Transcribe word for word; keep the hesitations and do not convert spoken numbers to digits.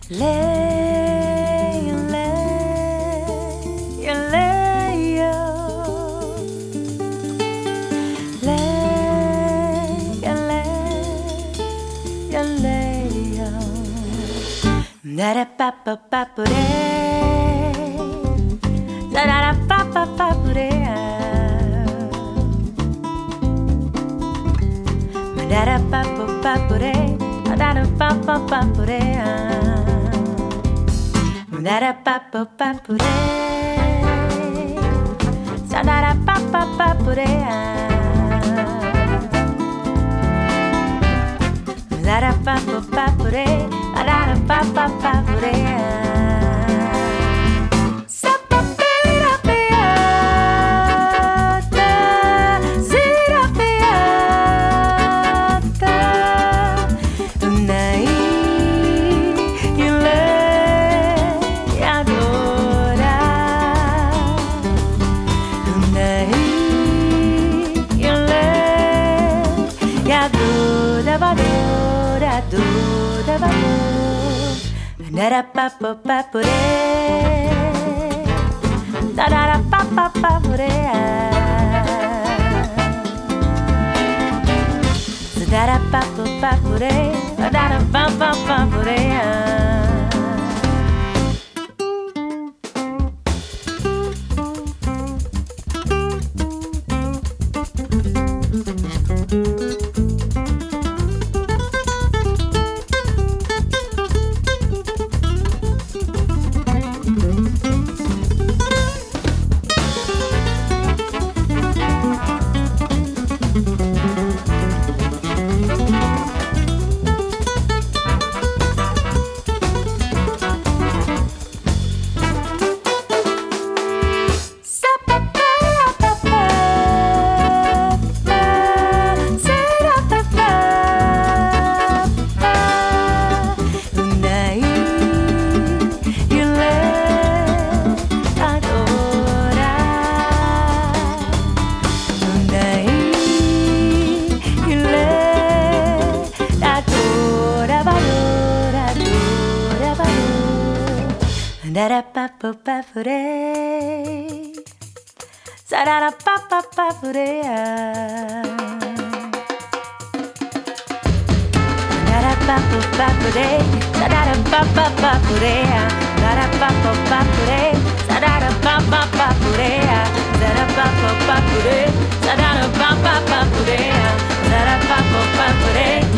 レイレイレイよレイレイレイよナラパパパプレラララパパパプレララパパパプレララパパパプレララパパパプレサララパパパプレララパパパプレララパパパプレサパペラペアタセラペアタないララパパパプレラララパパパプレララパパパプレララパパパプレララパパパプレサララパパパプレララパパパプレサララパパパプレララパパパプレサララパパパプレサラパパパプレサララパパパプレサラパパパプレ